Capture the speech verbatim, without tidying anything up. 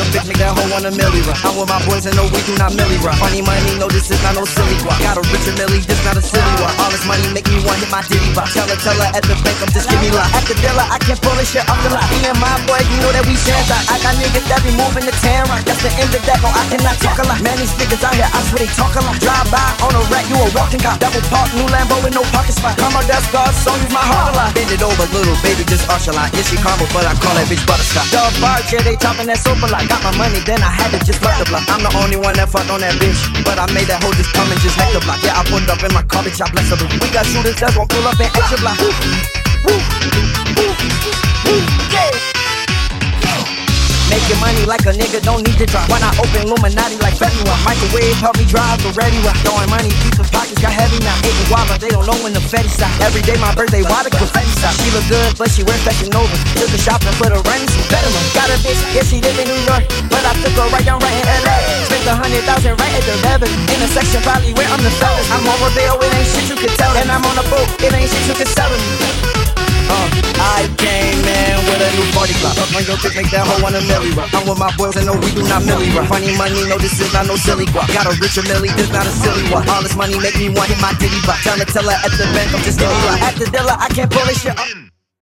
your bitch, make that hoe want a milli rock. I'm with my boys and no, we do not milli rock. Funny money, no, this is not no silly guap. Got a richer milli, this not a silly one. All this money make me want hit my ditty box. Tell her, tell her at the bank, I'm just give me lot. At the dealer, I can't pull this shit off the lot. Me and my boys, you know that we share that. I got niggas that be moving the Terran. That's the end of that, no, I cannot talk a lot. Man, these niggas out here, I swear they talk a lot. Drive by on a rack, you a walking cop. Double park, new Lambo with no parking spot. Come on, that's God, so use my heart a lot. Bend it over, little baby, just usher line. Yeah, she caramel, but I call that bitch butterscotch. Dog bar, yeah, they chopping that sofa like. Got my money, then I had to just multiply. I'm the only one that fucked on that bitch, but I made that hoe just come and just hack the block. Yeah, I put it up in my car, bitch, I bless her. We got shooters that won't pull up in extra block. Woo, woo, woo, woo, yeah. Making money like a nigga don't need to drop. When I open Illuminati like February. Microwave help me drive the ready rock. Throwing money, people's pockets got heavy now. Eating guava, they don't know when the Fetty stop. Every day my birthday, why the confetti stop? She look good, but she wear fashion over. Took a shop and put her run some better. Got a bitch, yeah, she live in New York, but I took her right down right in L A. Spent a hundred thousand right at the level. In a section probably where I'm the fellas. I'm on Rodeo, it ain't shit you can tell. And I'm on a boat, it ain't shit you can sell me. Uh, I came in with a new party clock. Up on your chick, make that hoe want a milli rock. I'm with my boys and no, we do not milli rock. Funny money, no, this is not no silly guap. Got a richer milli, this not a silly one. All this money make me want hit my ditty box. Tell her, tell her at the bank, I'm just getting rock. At the dealer, I can't pull this shit up.